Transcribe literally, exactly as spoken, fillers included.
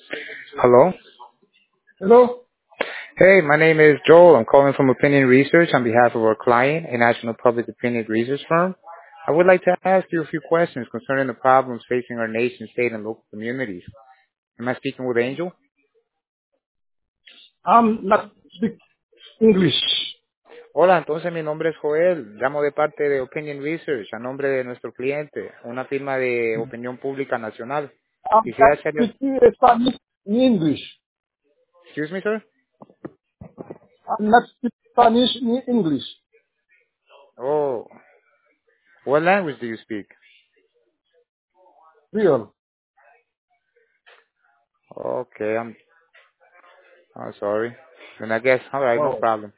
Hello. Hello? Hey, my name is Joel. I'm calling from Opinion Research on behalf of our client, a national public opinion research firm. I would like to ask you a few questions concerning the problems facing our nation, state, and local communities. Am I speaking with Angel? I'm not speak English. Hola, entonces mi nombre es Joel. Llamo de parte de Opinion Research a nombre de nuestro cliente, una firma de opinión pública nacional. I'm Quisiera not hacerle... speaking Spanish in English. Excuse me, sir? I'm not speak Spanish in English. Oh, what language do you speak? Real. Okay, I'm, I'm sorry. And I guess, all right, no Oh. problem.